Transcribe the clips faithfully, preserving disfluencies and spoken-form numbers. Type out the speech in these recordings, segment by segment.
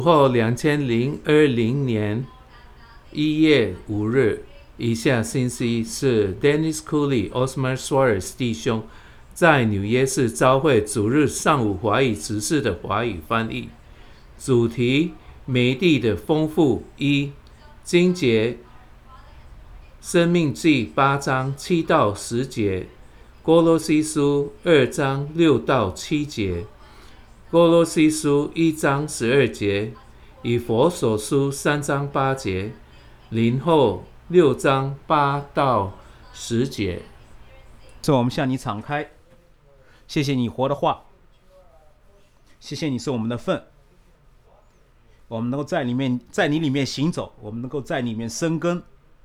后两千零二零年一月五日，以下信息是 Dennis Cooley、Osman Suarez 弟兄在纽约市教会主日上午华语执事的华语翻译。主题：美地的丰富。一、经节：生命记八章七到十节，哥罗西书二章六到七节，哥罗西书一章十二节，以弗所书三章八节，林后六章八到十节。 主，我们向你敞开，谢谢你活的话，谢谢你是我们的份，我们能够在里面，在你里面行走，我们能够在里面生根。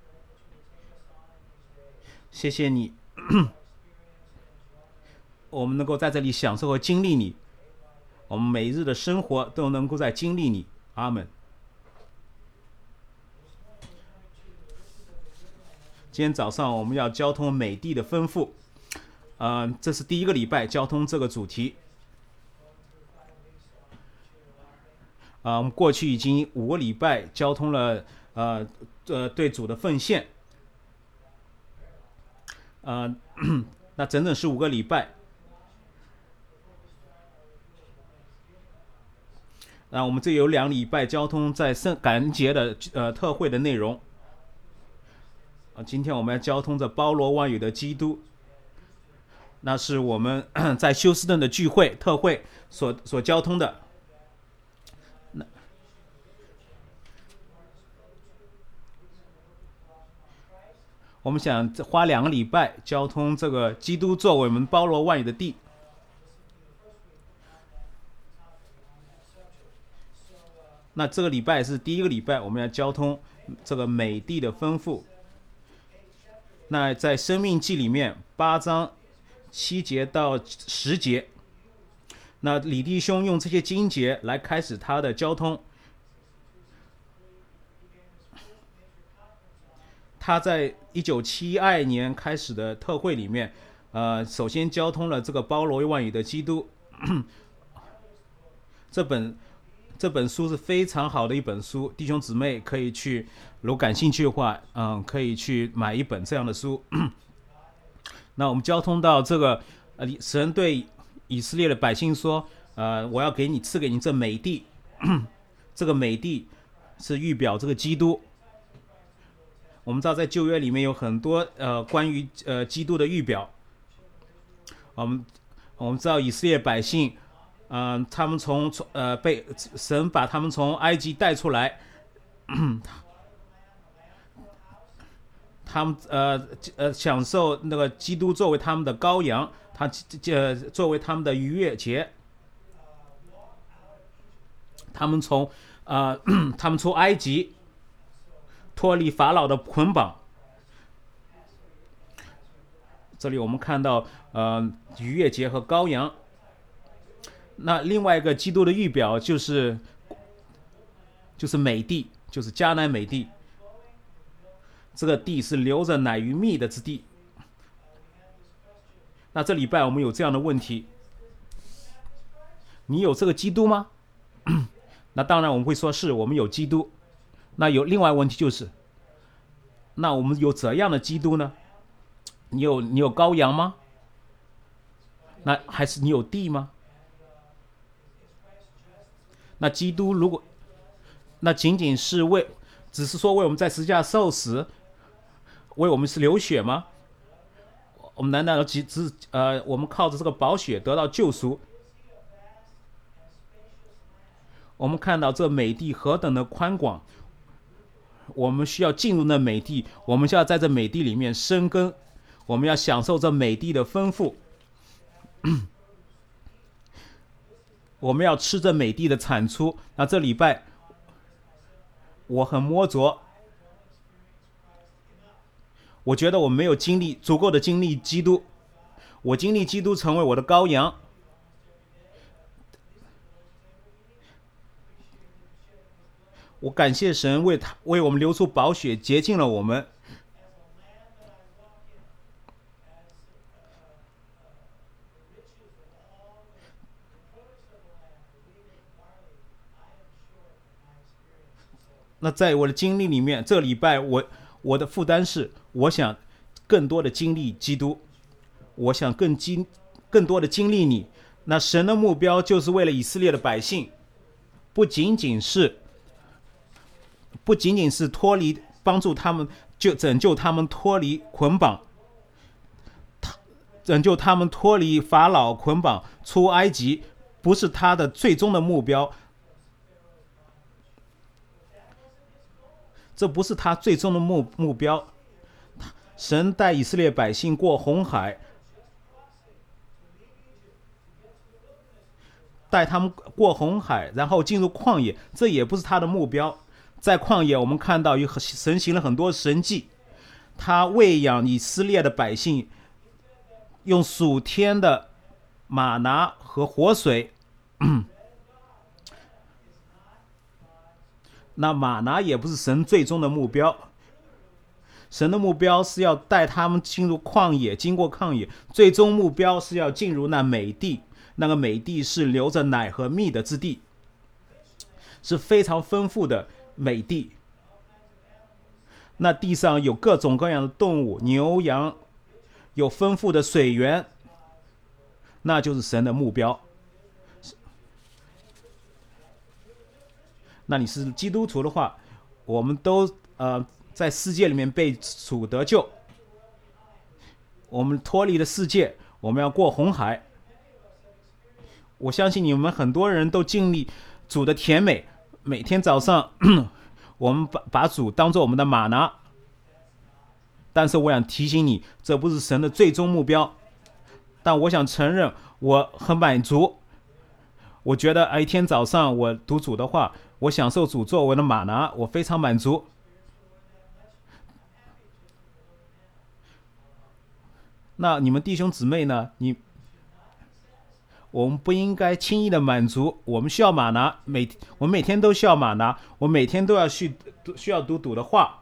谢谢你，我们能够在这里享受和经历你，我们每日的生活都能够在经历你。阿们。今天早上我们要交通美地的丰富，呃，这是第一个礼拜交通这个主题。啊、呃，我们过去已经五个礼拜交通了，呃呃，对主的奉献。呃，那整整是五个礼拜。那我们这有两礼拜交通在圣感恩节的呃特会的内容。啊，今天我们要交通着包罗万有的基督，那是我们在休斯顿的聚会特会所所交通的。那我们想花两个礼拜交通这个基督作为我们包罗万有的地。那这个礼拜是第一个礼拜，我们要交通这个美地的丰富。那在生命记里面八章七节到十节，那李弟兄用这些经节来开始他的交通。他在一九七二年开始的特会里面，呃，首先交通了这个包罗万有的基督。这本这本书是非常好的一本书，弟兄姊妹可以去，如果感兴趣的话，嗯，可以去买一本这样的书。那我们交通到这个，呃，神对以色列的百姓说，呃，我要给你赐给你这美地，这个美地是预表这个基督。我们知道在旧约里面有很多呃关于呃基督的预表。我们我们知道以色列百姓，嗯、呃，他们从呃被神把他们从埃及带出来，他们呃呃享受那个基督作为他们的羔羊，他呃作为他们的逾越节。他们从呃他们出埃及，脱离法老的捆绑。这里我们看到呃逾越节和羔羊。那另外一个基督的预表就是就是美地，就是迦南美地。这个地是流着奶与蜜的之地。那这礼拜我们有这样的问题：你有这个基督吗？那当然我们会说是我们有基督。那有另外问题就是，那我们有怎样的基督呢？你有你有羔羊吗？那还是你有地吗？那基督如果那仅仅是为，只是说为我们在十字架受死，为我们是流血吗？我们难道只只呃，我们靠着这个宝血得到救赎？我们看到这美地何等的宽广，我们需要进入那美地，我们需要在这美地里面生根，我们要享受这美地的丰富。我们要吃这美地的产出。那这礼拜我很摸着，我觉得我没有经历足够的经历基督，我经历基督成为我的羔羊。我感谢神为他为我们流出宝血，洁净了我们。 那在我的经历里面，这个礼拜我我的负担是，我想更多的经历基督，我想更经更多的经历你。那神的目标就是为了以色列的百姓，不仅仅是不仅仅是脱离帮助他们，就拯救他们脱离捆绑，拯救他们脱离法老捆绑出埃及，不是他的最终的目标。这不是他最终的 目, 目标。神带以色列百姓过红海，带他们过红海，然后进入旷野，这也不是他的目标。在旷野我们看到神行了很多神迹，他喂养以色列的百姓，用属天的玛拿和活水。那玛拿也不是神最终的目标，神的目标是要带他们进入旷野，经过旷野，最终目标是要进入那美地，那个美地是流着奶和蜜的之地，是非常丰富的美地。那地上有各种各样的动物，牛羊，有丰富的水源，那就是神的目标。那你是基督徒的话，我们都呃在世界里面被主得救，我们脱离了世界，我们要过红海。我相信你们很多人都经历主的甜美，每天早上我们把把主当作我们的玛拿，但是我想提醒你，这不是神的最终目标。但我想承认我很满足，我觉得哎，一天早上我读主的话，我享受主作为的玛拿，我非常满足。那你们弟兄姊妹呢？你我们不应该轻易的满足，我们需要玛拿，每我们每天都需要玛拿，我每天都要去需要读主的话，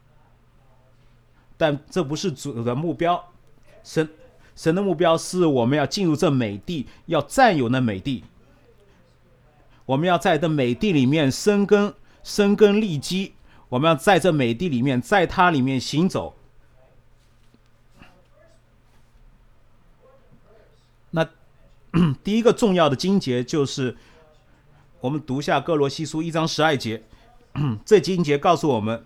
但这不是主的目标。神神的目标是我们要进入这美地，要占有那美地。我们要在这美地里面生根生根立基，我们要在这美地里面，在它里面行走。那第一个重要的经节就是我们读下哥罗西书一章十二节，这经节告诉我们，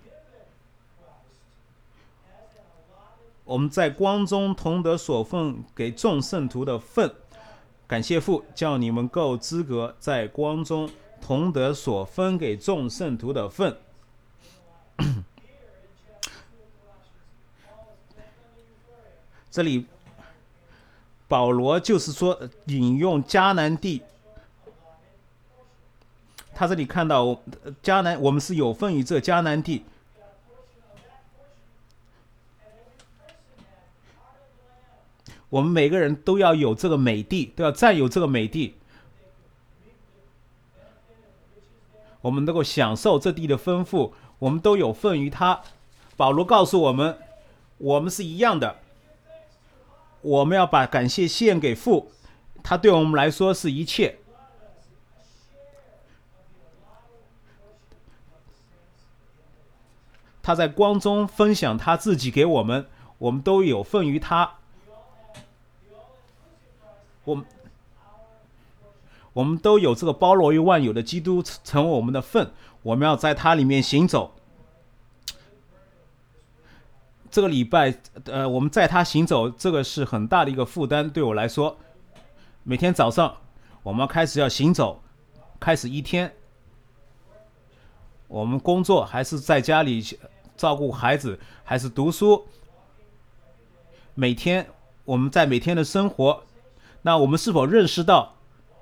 我们在光中同得所分给众圣徒的份，感谢父，叫你们够资格在光中同得所分给众圣徒的份。这里保罗就是说引用迦南地，他这里看到迦南，我们是有份于这迦南地。我们每个人都要有这个美地，都要占有这个美地，我们能够享受这地的丰富，我们都有份于它。保罗告诉我们，我们是一样的，我们要把感谢献给父，他对我们来说是一切。他在光中分享他自己给我们，我们都有份于他。我们我们都有这个包罗于万有的基督成为我们的份，我们要在它里面行走。这个礼拜，呃，我们在它行走，这个是很大的一个负担，对我来说。每天早上，我们开始要行走，开始一天。我们工作还是在家里照顾孩子，还是读书？每天我们在每天的生活。那我们是否认识到，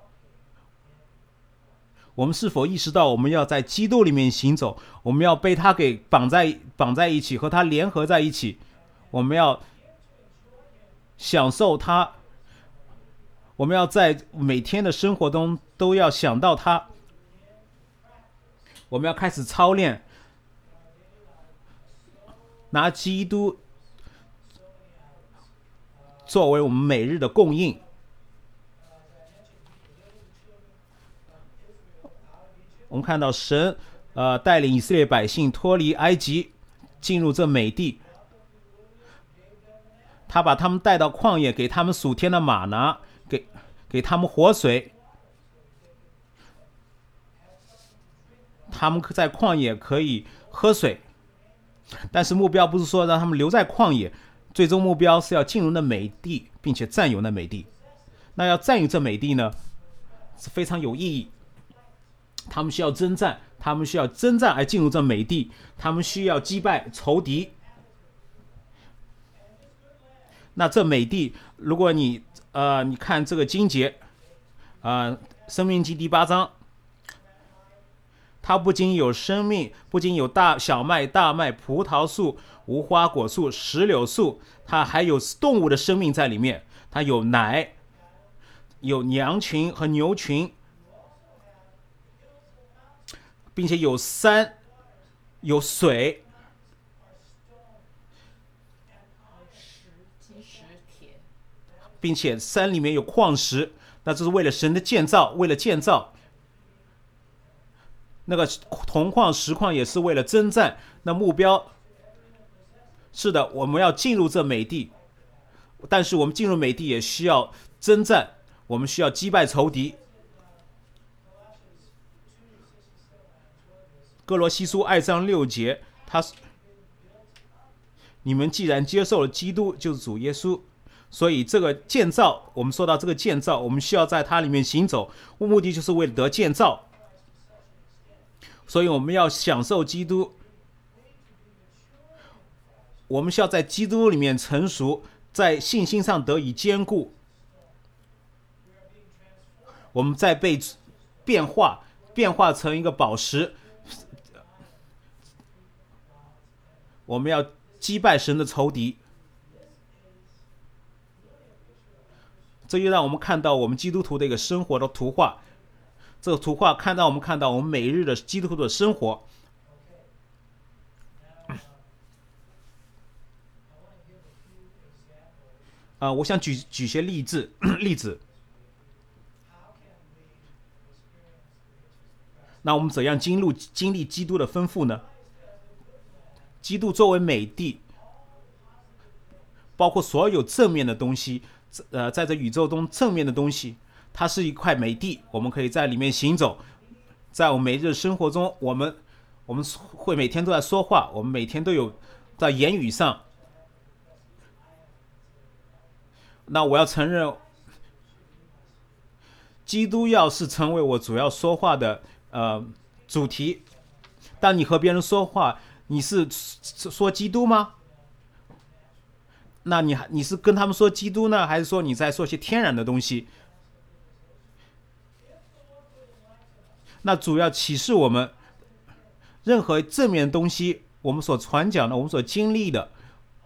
我们是否意识到我们要在基督里面行走，我们要被他给绑在绑在一起，和他联合在一起，我们要享受他，我们要在每天的生活中都要想到他，我们要开始操练，拿基督作为我们每日的供应。我们看到神呃带领以色列百姓脱离埃及，进入这美地。他把他们带到旷野，给他们属天的玛拿，给给他们活水。他们在旷野可以喝水，但是目标不是说让他们留在旷野，最终目标是要进入那美地，并且占有那美地。那要占有这美地呢，是非常有意义。他们需要征战，他们需要征战而进入这美地，他们需要击败仇敌。那这美地，如果你呃你看这个经节，呃，申命记第八章，它不仅有生命，不仅有大小麦、大麦、葡萄树、无花果树、石榴树，它还有动物的生命在里面。它有奶，有羊群和牛群，并且有山，有水。并且山里面有矿石，那这是为了神的建造，为了建造那个铜矿石矿也是为了征战。那目标是的，我们要进入这美地，但是我们进入美地也需要征战，我们需要击败仇敌。哥罗西书二章六节，他你们既然接受了基督，就是主耶稣。所以这个建造，我们说到这个建造，我们需要在它里面行走，目的就是为了得建造。所以我们要享受基督，我们需要在基督里面成熟，在信心上得以坚固。我们再被变化，变化成一个宝石。我们要击败神的仇敌。这就让我们看到我们基督徒的一个生活的图画。这个图画看到我们看到我们每日的基督徒的生活。啊、呃，我想举举些例子例子。那我们怎样经历经历基督的丰富呢？基督作为美地，包括所有正面的东西。呃，在这宇宙中正面的东西，它是一块美地，我们可以在里面行走。在我们每日生活中，我们我们会每天都在说话，我们每天都有在言语上。那我要承认，基督要是成为我主要说话的呃主题。当你和别人说话，你是说基督吗？那你你是跟他们说基督呢，还是说你在说些天然的东西？那主要启示我们，任何正面的东西，我们所传讲的，我们所经历的，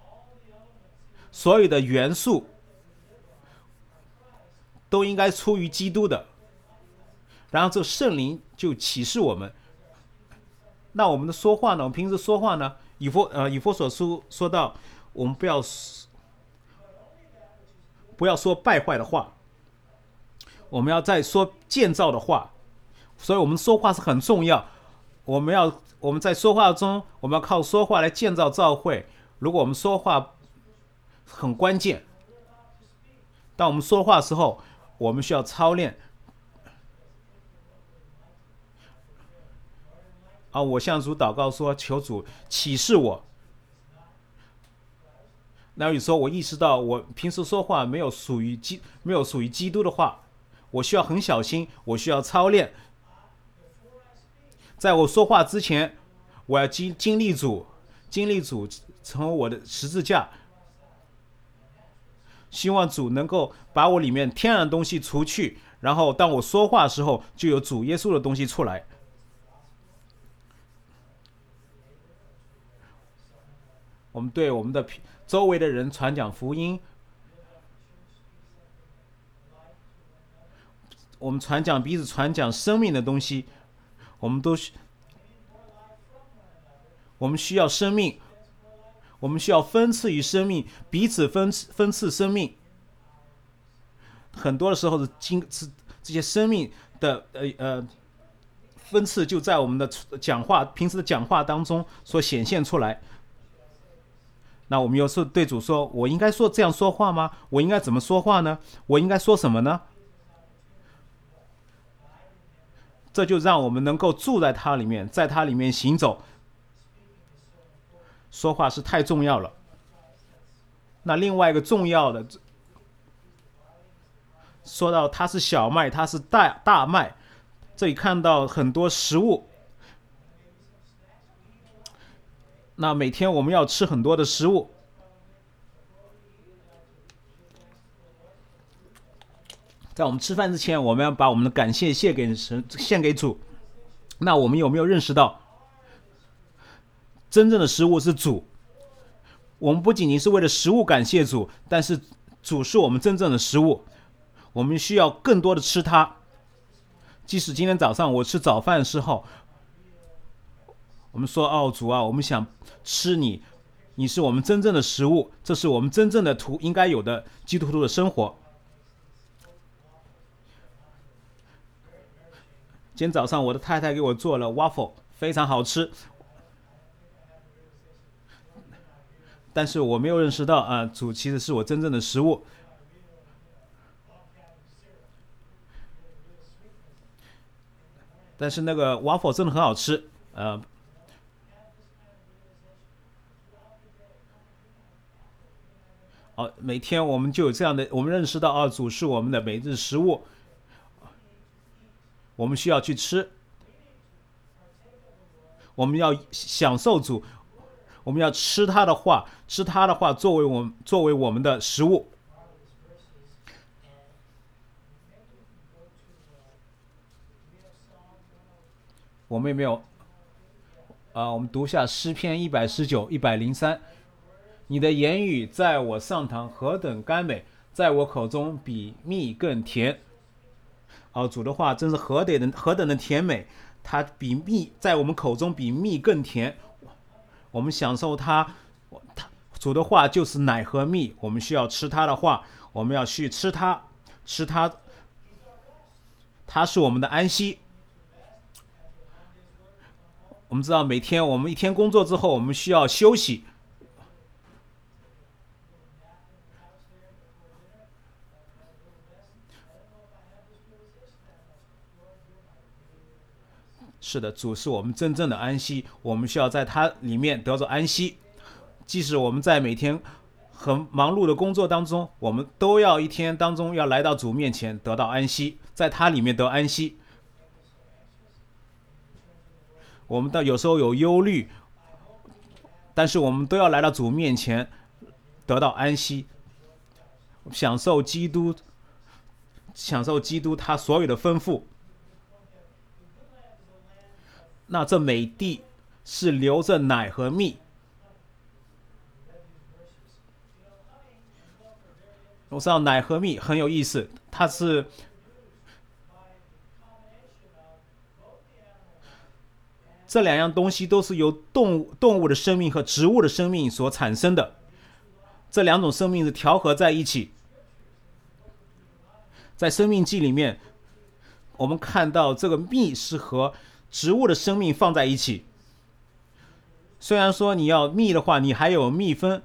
所有的元素，都应该出于基督的。然后这圣灵就启示我们。那我们的说话呢？我们平时说话呢？以弗呃以弗所书说到，我们不要。不要说败坏的话，我们要再说建造的话。所以我们说话是很重要。我们要我们在说话中，我们要靠说话来建造教会。如果我们说话很关键，当我们说话的时候，我们需要操练。啊，我向主祷告说，求主启示我。那有时候我意识到，我平时说话没有属于基，没有属于基督的话，我需要很小心，我需要操练。在我说话之前，我要经经历主，经历主成为我的十字架。希望主能够把我里面天然的东西除去，然后当我说话的时候，就有主耶稣的东西出来。我们对我们的周围的人传讲福音，我们传讲彼此传讲生命的东西，我们都需我们需要生命，我们需要分赐于生命，彼此分分赐生命。很多的时候是经是这些生命的呃呃分次就在我们的讲话平时的讲话当中所显现出来。那我们有时候对主说，我应该说这样说话吗？我应该怎么说话呢？我应该说什么呢？这就让我们能够住在它里面，在它里面行走。说话是太重要了。那另外一个重要的，说到它是小麦，它是大大麦，这里看到很多食物。那每天我们要吃很多的食物，在我们吃饭之前，我们要把我们的感谢献给神，献给主。那我们有没有认识到，真正的食物是主？我们不仅仅是为了食物感谢主，但是主是我们真正的食物，我们需要更多的吃它。即使今天早上我吃早饭的时候，我们说，哦，主啊，我们想吃你，你是我们真正的食物，这是我们真正的图应该有的基督徒的生活。今天早上我的太太给我做了 waffle， 非常好吃，但是我没有认识到啊，主其实是我真正的食物。但是那个 waffle 真的很好吃，呃。好，每天我们就有这样的，我们认识到啊，主是我们的每日食物，我们需要去吃，我们要享受主，我们要吃他的话，吃他的话作为我们作为我们的食物。我们有没有啊？我们读下诗篇一百十九、一百零三。你的言语在我上膛何等甘美，在我口中比蜜更甜。哦，主的话真是何等的何等的甜美，它比蜜在我们口中比蜜更甜。我们享受它，它主的话就是奶和蜜，我们需要吃它的话，我们要去吃它，吃它，它是我们的安息。我们知道每天我们一天工作之后，我们需要休息。是的，主是我们真正的安息，我们需要在它里面得着安息。即使我们在每天很忙碌的工作当中，我们都要一天当中要来到主面前得到安息，在它里面得安息。我们到有时候有忧虑，但是我们都要来到主面前得到安息，享受基督，享受基督他所有的吩咐。那这美地是流着奶和蜜。我知道奶和蜜很有意思，它是这两样东西都是由动物动物的生命和植物的生命所产生的，这两种生命是调和在一起。在生命记里面，我们看到这个蜜是和植物的生命放在一起。虽然说你要蜜的话，你还有蜜蜂，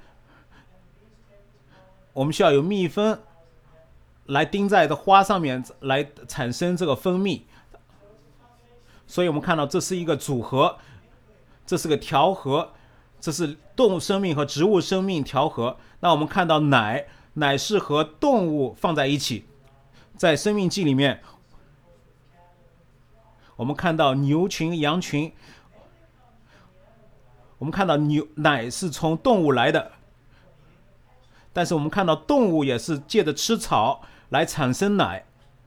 我们需要有蜜蜂来叮在这花上面来产生这个蜂蜜，所以我们看到这是一个组合，这是个调和，这是动物生命和植物生命调和。那我们看到奶，奶是和动物放在一起，在生命记里面我们看到牛群、羊群，我们看到牛奶是从动物来的，但是我们看到动物也是借着吃草来产生奶。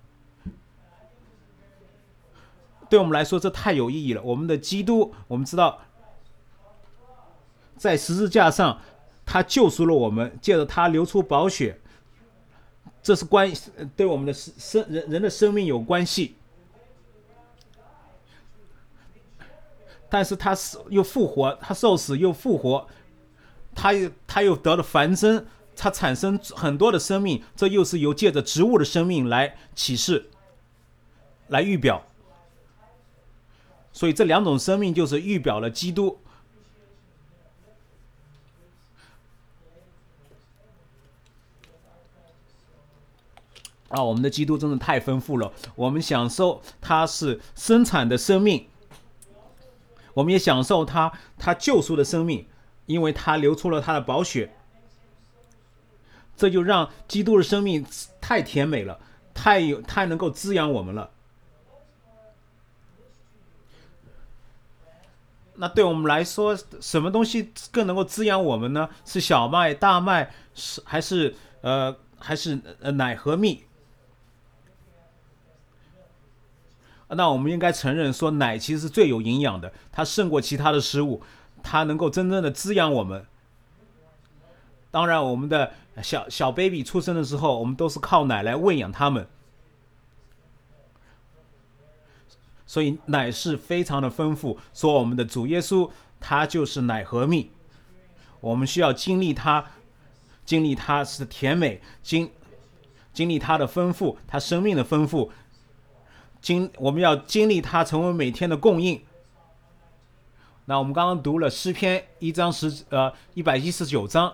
对我们来说，这太有意义了。我们的基督，我们知道，在十字架上，他救赎了我们，借着他流出宝血，这是关对我们的生人人的生命有关系。但是他又复活，他受死又复活，他又他又得了繁殖，他产生很多的生命，这又是由借着植物的生命来启示，来预表。 所以这两种生命就是预表了基督。啊，我们的基督真的太丰富了，我们享受他是生产的生命，我们也享受他他救赎的生命，因为他流出了他的宝血，这就让基督的生命太甜美了，太有太能够滋养我们了。那对我们来说，什么东西更能够滋养我们呢？是小麦、大麦，是还是呃还是呃奶和蜜？那我们应该承认说，奶其实是最有营养的，它胜过其他的食物，它能够真正的滋养我们。当然，我们的小小 baby 出生的时候，我们都是靠奶来喂养他们，所以奶是非常的丰富。说我们的主耶稣，他就是奶和蜜，我们需要经历他，经历他是甜美，经经历他的丰富，他生命的丰富。经我们要经历它成为每天的供应。那我们刚刚读了诗篇一章十呃一百一十九章，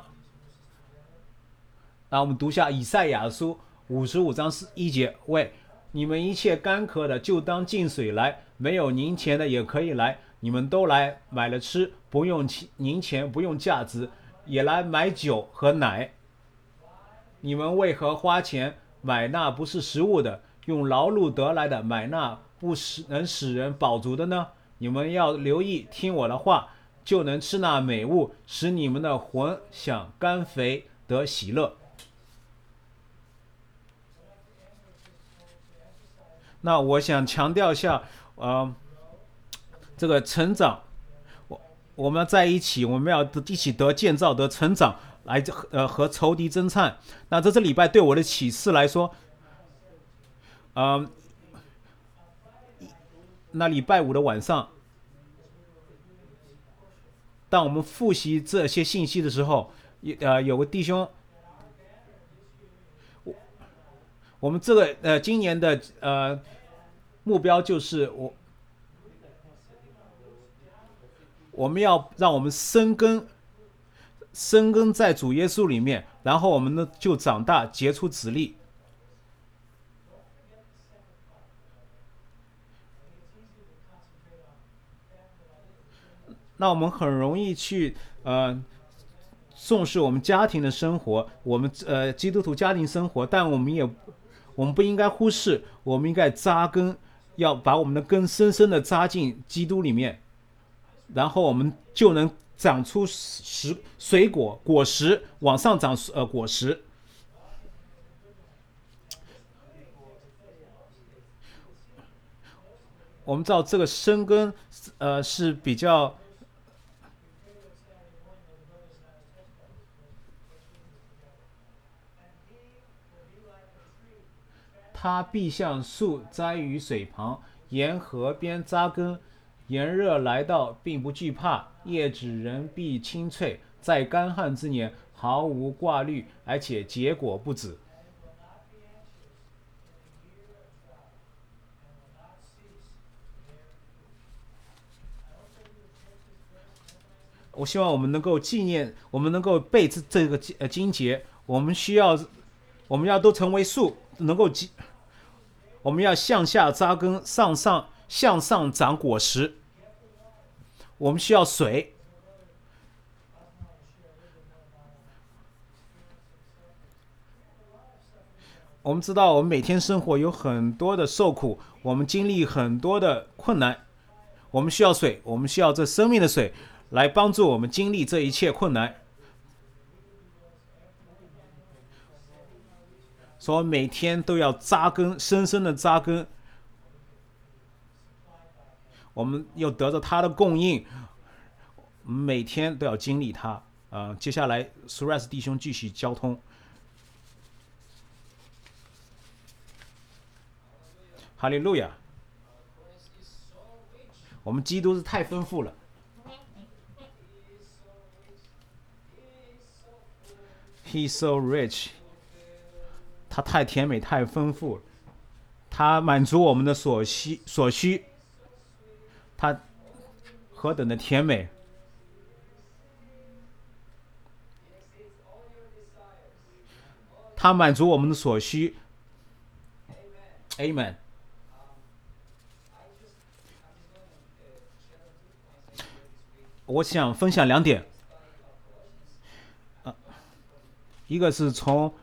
那我们读下以赛亚书五十五章一节，喂，你们一切干渴的就当进水来，没有银钱的也可以来，你们都来买了吃，不用银钱，不用价值，也来买酒和奶。你们为何花钱买那不是食物的，用劳碌得来的买那不使能使人饱足的呢？你们要留意听我的话，就能吃那美物，使你们的魂享甘肥，得喜乐。那我想强调一下，呃，这个成长，我我们在一起，我们要一起得建造、得成长，来呃和仇敌征战。那这这礼拜对我的启示来说，嗯，那礼拜五的晚上，当我们复习这些信息的时候，呃，有个弟兄，我我们这个呃今年的呃目标就是我我们要让我们生根，生根在主耶稣里面，然后我们呢就长大，结出子粒。那我们很容易去呃重视我们家庭的生活，我们呃基督徒家庭生活，但我们也我们不应该忽视，我们应该扎根，要把我们的根深深的扎进基督里面，然后我们就能长出实水果果实，往上长呃果实。我们知道这个生根呃是比较。它必像树栽于水旁，沿河边扎根，炎热来到并不惧怕，叶子仍必青翠，在干旱之年毫无挂虑，而且结果不止。我希望我们能够纪念，我们能够背这这个呃经节，我们需要，我们要都成为树，能够记。我们要向下扎根，上上向上长果实。我们需要水。我们知道，我们每天生活有很多的受苦，我们经历很多的困难，我们需要水，我们需要这生命的水来帮助我们经历这一切困难。所以每天都要扎根，深深的扎根。我们又得着他的供应，我们每天都要经历他。呃，接下来苏瑞斯弟兄继续交通。哈利路亚！我们基督是太丰富了。He's so rich. 它太甜美，太丰富了，它满足我们的所需所需， 它何等的甜美！它满足我们的所需。Amen。我想分享两点，啊，一个是从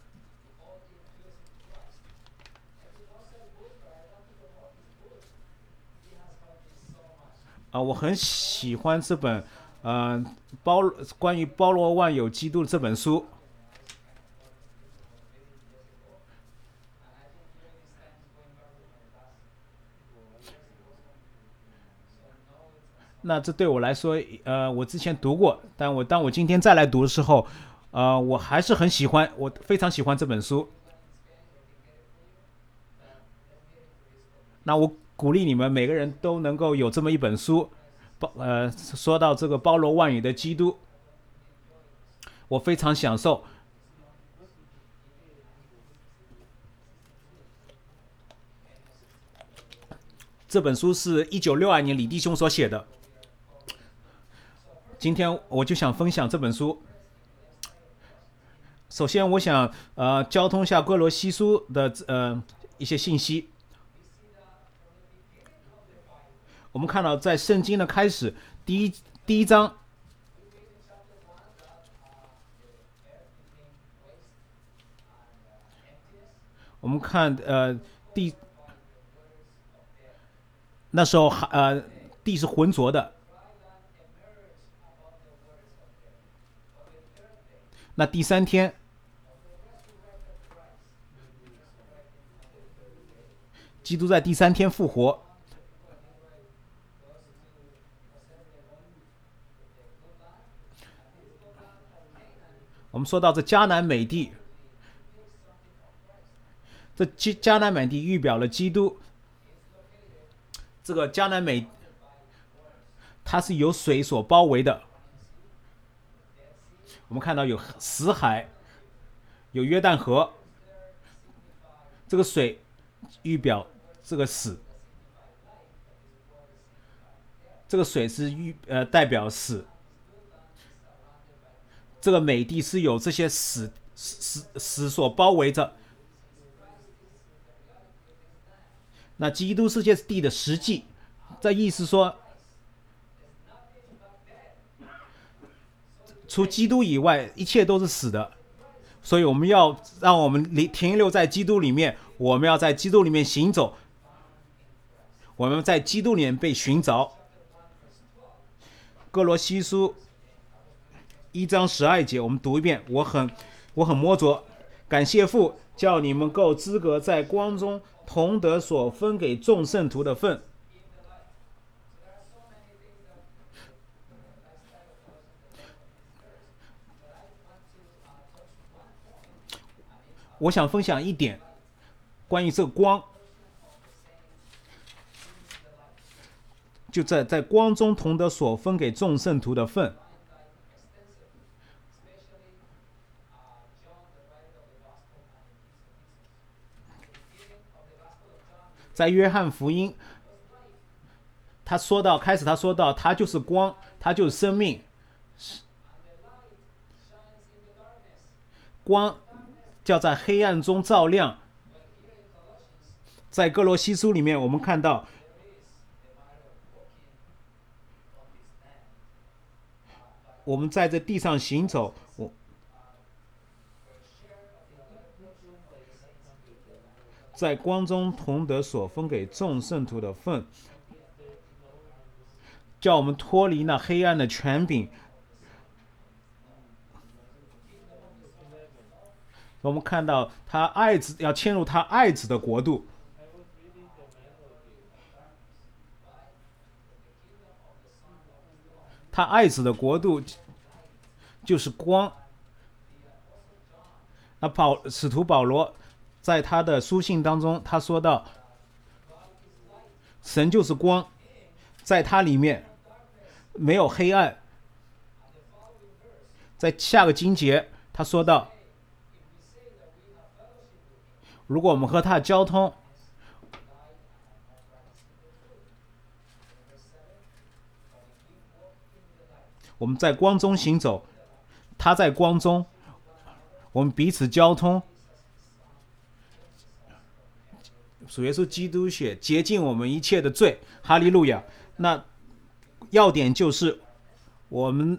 啊，我很喜欢这本，嗯、呃，包关于包罗万有基督的这本书。那这对我来说，呃，我之前读过，但我当我今天再来读的时候，呃，我还是很喜欢，我非常喜欢这本书。那我鼓励你们每个人都能够有这么一本书，包呃，说到这个包罗万有的基督，我非常享受。这本书是一九六二年李弟兄所写的。今天我就想分享这本书。首先，我想呃交通一下哥罗西书的呃一些信息。我们看到，在圣经的开始，第一第一章，我们看呃地，那时候呃地是浑浊的。那第三天，基督在第三天复活。我们说到这迦南美地，这迦南美地预表了基督。这个迦南美，它是由水所包围的。我们看到有死海，有约旦河，这个水预表这个死，这个水是预呃代表死。这个美地是有这些死死死所包围着。那基督世界地的实际，这意思说，除基督以外，一切都是死的。所以我们要让我们停留在基督里面，我们要在基督里面行走，我们在基督里面被寻找。哥罗西书一章十二节，我们读一遍。我很我很摸着，感谢父，叫你们够资格在光中同得所分给众圣徒的份。我想分享一点关于这个光，就在在光中同得所分给众圣徒的份。在约翰福音，他说到开始，他说到他就是光，他就是生命。光叫在黑暗中照亮。在哥罗西书里面，我们看到我们在这地上行走，我在光中同得所分给众圣徒的份，叫我们脱离那黑暗的权柄。我们看到他爱子要迁入他爱子的国度。他爱子的国度就是光。那保使徒保罗在他的书信当中，他说到，神就是光，在他里面没有黑暗。在下个经节，他说到，如果我们和他交通， 我们在光中行走，他在光中，我们彼此交通。主耶稣基督血洁净我们一切的罪，哈利路亚。那要点就是我们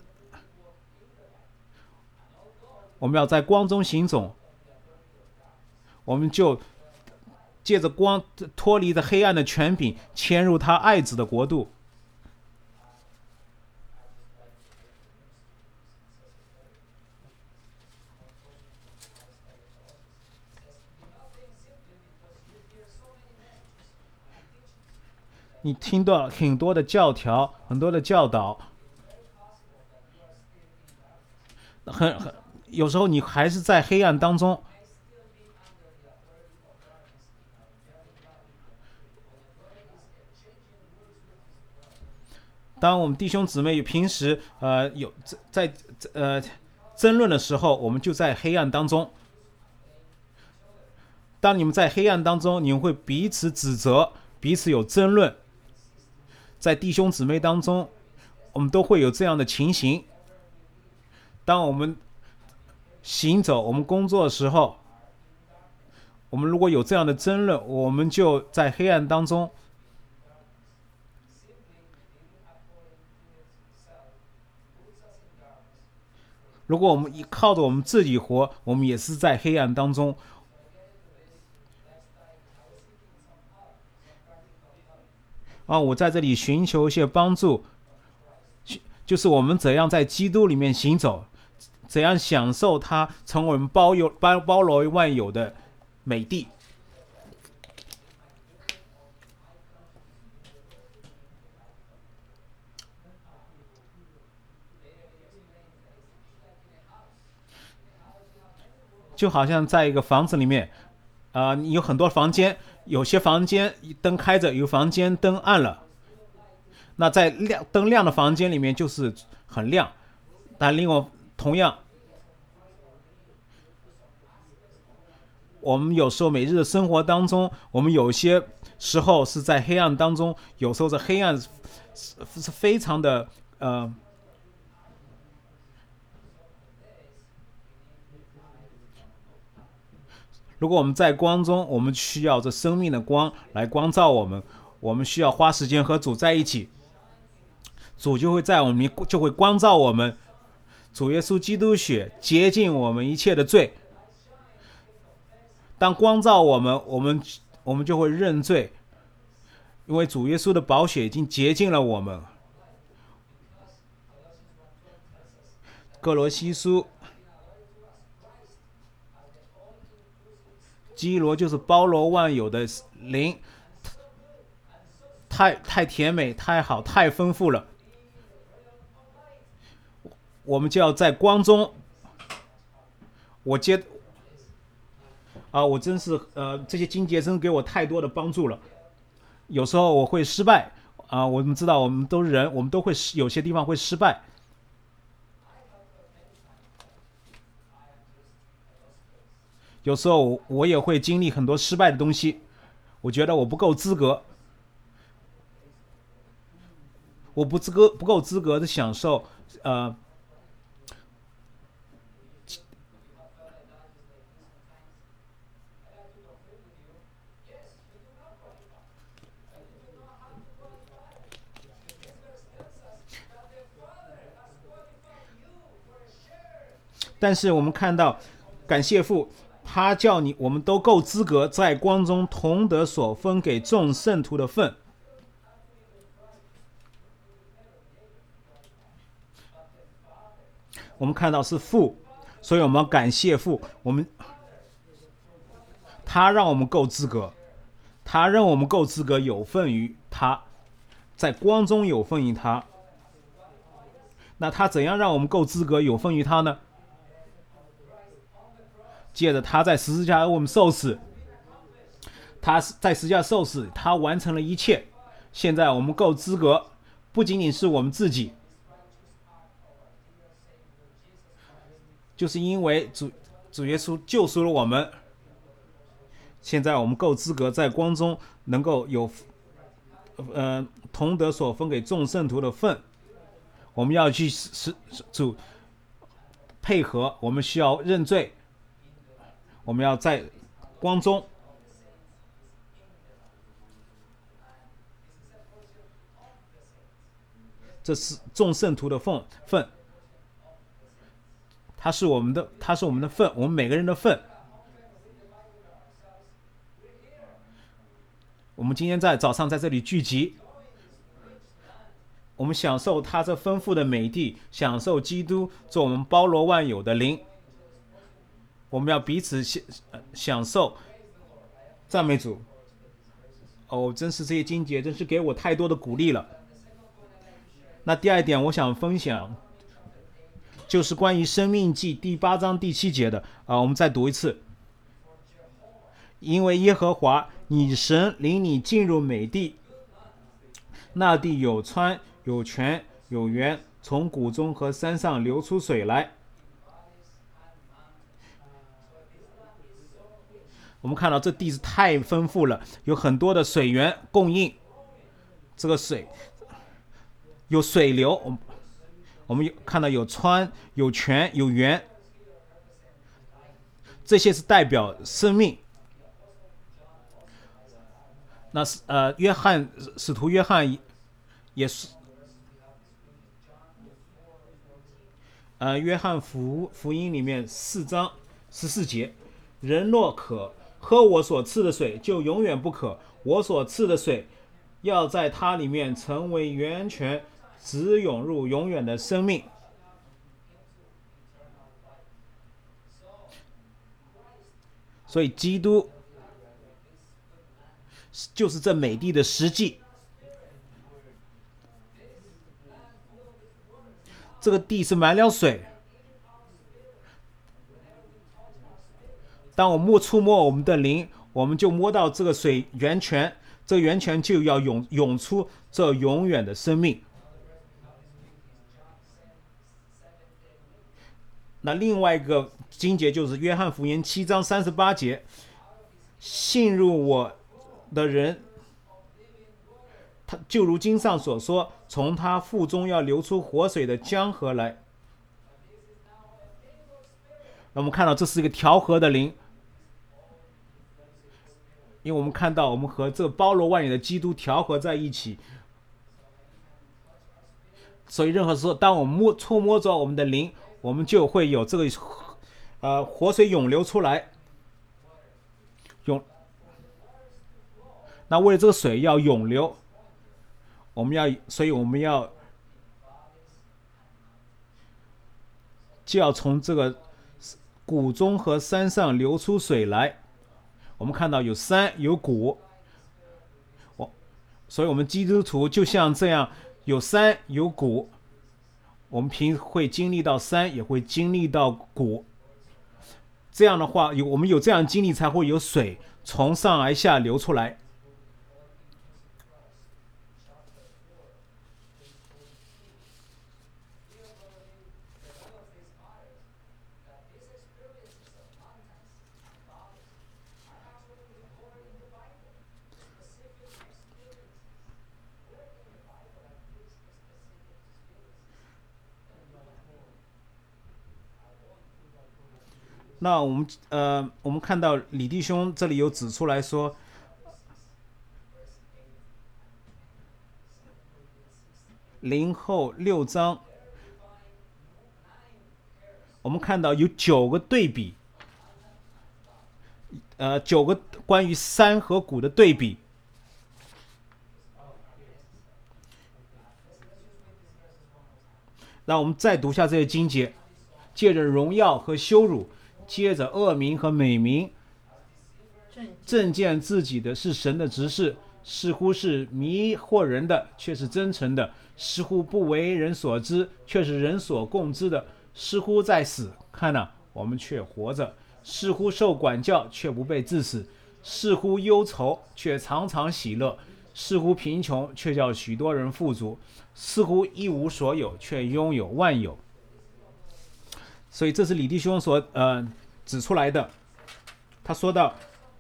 我们要在光中行走，我们就借着光脱离的黑暗的权柄，迁入他爱子的国度。你听到很多的教条，很多的教导，很很有时候你还是在黑暗当中。当我们弟兄姊妹平时呃有在呃争论的时候，我们就在黑暗当中。当你们在黑暗当中，你们会彼此指责，彼此有争论。在弟兄姊妹当中，我们都会有这样的情形。当我们行走、我们工作的时候，我们如果有这样的争论，我们就在黑暗当中。如果我们靠着我们自己活，我们也是在黑暗当中。啊，我在这里寻求一些帮助，就是我们怎样在基督里面行走，怎样享受他成为我们包有包包罗万有的美地。就好像在一个房子里面，啊、呃，你有很多房间，有些房间灯开着，有房间灯暗了。那在亮灯亮的房间里面就是很亮，但另外同样，我们有时候每日的生活当中，我们有些时候是在黑暗当中，有时候这黑暗是非常的呃。如果我们在光中，我们需要这生命的光来光照我们，我们需要花时间和主在一起，主就会在我们就会光照我们。主耶稣基督血洁净我们一切的罪。当光照我们，我们我们就会认罪，因为主耶稣的宝血已经洁净了我们。哥罗西书，基罗就是包罗万有的灵，太太甜美，太好，太丰富了。我们就要在光中。我接啊，我真是呃，这些经节真给我太多的帮助了。有时候我会失败啊，我们知道我们都是人，我们都会有些地方会失败。有时候我也会经历很多失败的东西，我觉得我不够资格，我不资格不够资格的享受，呃，但是我们看到，感谢父。他叫你，我们都够资格在光中同得所分给众圣徒的份。我们看到是父，所以我们要感谢父。我们他让我们够资格，他让我们够资格有份于他，在光中有份于他。那他怎样让我们够资格有份于他呢？借着他在十字架为我们受死，他在十字架受死，他完成了一切。现在我们够资格，不仅仅是我们自己，就是因为主主耶稣救赎了我们。现在我们够资格在光中能够有呃同得所分给众圣徒的份。 我们要去使主配合，我们需要认罪，我们要在光中。这是众圣徒的份份，它是我们的，它是我们的份，我们每个人的份。我们今天在早上在这里聚集，我们享受他这丰富的美地，享受基督做我们包罗万有的灵。我们要彼此享受，赞美主。哦，真是这些经节真是给我太多的鼓励了。那第二点我想分享就是关于申命记第八章第七节的啊，我们再读一次。因为耶和华你神领你进入美地，那地有川有泉有源，从谷中和山上流出水来。我们看到这地是太丰富了，有很多的水源供应，这个水有水流，我们看到有川有泉有源，这些是代表生命。那是呃，约翰使徒约翰也是，呃，约翰福福音里面四章十四节，人若可喝我所赐的水，就永远不渴；我所赐的水，要在它里面成为源泉，直涌入永远的生命。所以基督就是这美地的实际。这个地是满了水，当我摸触摸我们的灵，我们就摸到这个水源泉，这个源泉就要涌涌出这永远的生命。那另外一个经节就是约翰福音七章三十八节，信入我的人，他就如经上所说，从他腹中要流出活水的江河来。那我们看到这是一个调和的灵，因为我们看到我们和这包罗万有的基督调和在一起，所以任何时候当我们摸触摸着我们的灵，我们就会有这个呃活水涌流出来。涌那为了这个水要涌流，我们要所以我们要就要从这个谷中和山上流出水来。我们看到有山有谷，我所以我们基督徒就像这样有山有谷，我们平会经历到山，也会经历到谷。这样的话，有我们有这样经历，才会有水从上而下流出来。那我们呃，我们看到李弟兄这里有指出来说，零后六章，我们看到有九个对比，呃，九个关于山和谷的对比。让我们再读下这些经节，借着荣耀和羞辱，接着恶名和美名，正见自己的是神的执事，似乎是迷惑人的，却是真诚的；似乎不为人所知，却是人所共知的；似乎在死，看哪、啊，我们却活着；似乎受管教，却不被治死；似乎忧愁，却常常喜乐；似乎贫穷，却叫许多人富足；似乎一无所有，却拥有万有。所以这是李弟兄所呃指出来的。他说到，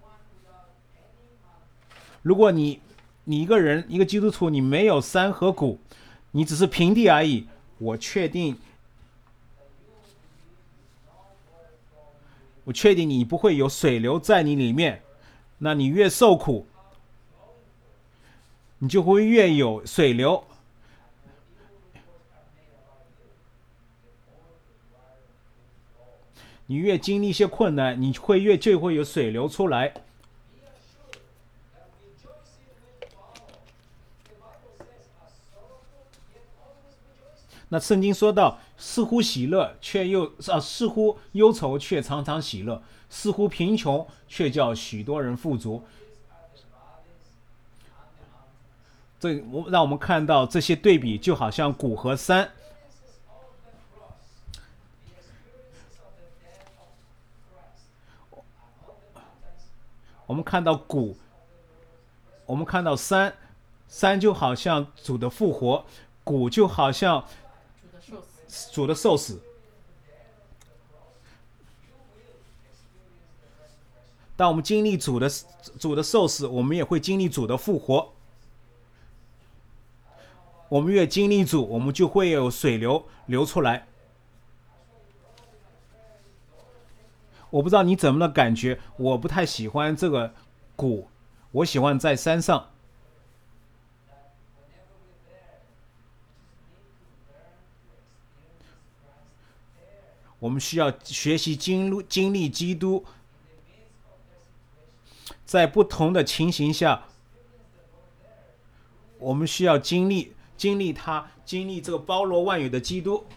如果你你一个人一个基督徒，你没有山和谷，你只是平地而已， 我确定，我确定你不会有水流在你里面。那你越受苦，你就会越有水流。你越经历一些困难，你会越就会有水流出来。那圣经说到，似乎喜乐，却又啊，似乎忧愁，却常常喜乐；似乎贫穷，却叫许多人富足。这让我们看到这些对比，就好像谷和山。我们看到谷，我们看到山，山就好像主的复活，谷就好像主的受死。当我们经历主的主的受死，我们也会经历主的复活。我们越经历主，我们就会有水流流出来。我不知道你怎么的感觉，我不太喜欢这个谷，我喜欢在山上。我们需要学习经经历基督，在不同的情形下，我们需要经历经历他，经历这个包罗万有的基督。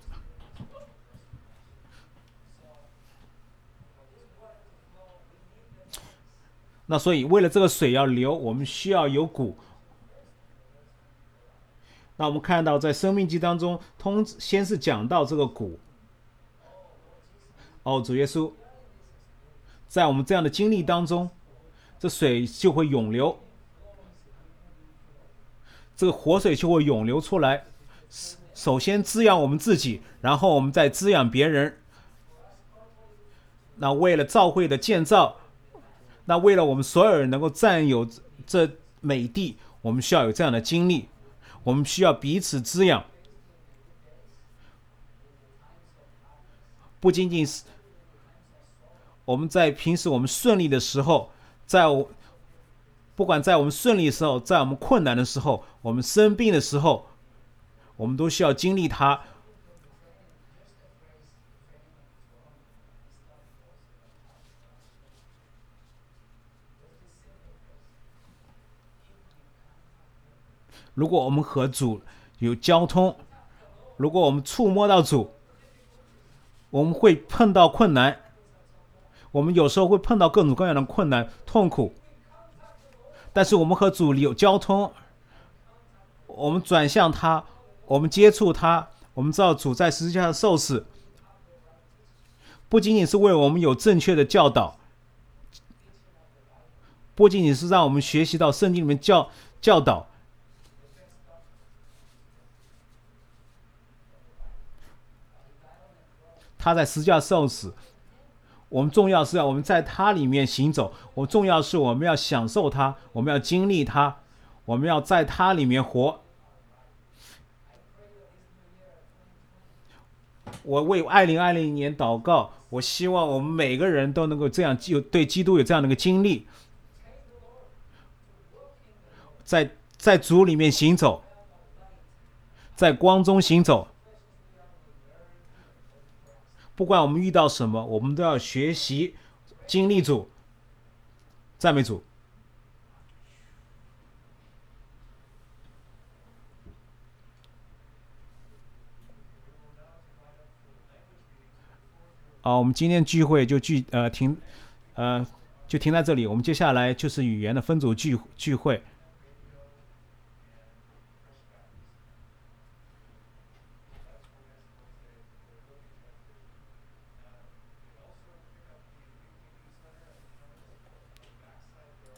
那所以，为了这个水要流，我们需要有谷。那我们看到，在《生命记》当中，通先是讲到这个谷。哦，主耶稣，在我们这样的经历当中，这水就会涌流，这个活水就会涌流出来。首先滋养我们自己，然后我们再滋养别人。那为了教会的建造，那为了我们所有人能够占有这美地，我们需要有这样的经历，我们需要彼此滋养。不仅仅是我们在平时我们顺利的时候，在不管在我们顺利的时候，在我们困难的时候，我们生病的时候，我们都需要经历它。如果我们和主有交通，如果我们触摸到主，我们会碰到困难，我们有时候会碰到各种各样的困难痛苦，但是我们和主有交通，我们转向他，我们接触他，我们知道主在十字架上受死，不仅仅是为我们有正确的教导，不仅仅是让我们学习到圣经里面教教导，他在十字架受死，我们重要是要我们在他里面行走，我们重要是我们要享受他，我们要经历他，我们要在他里面活。我为二零二零年祷告，我希望我们每个人都能够这样，有对基督有这样的一个经历，在在主里面行走，在光中行走。不管我们遇到什么，我们都要学习经历主，赞美主。好，我们今天聚会就聚呃停呃就停在这里，我们接下来就是语言的分组聚聚会。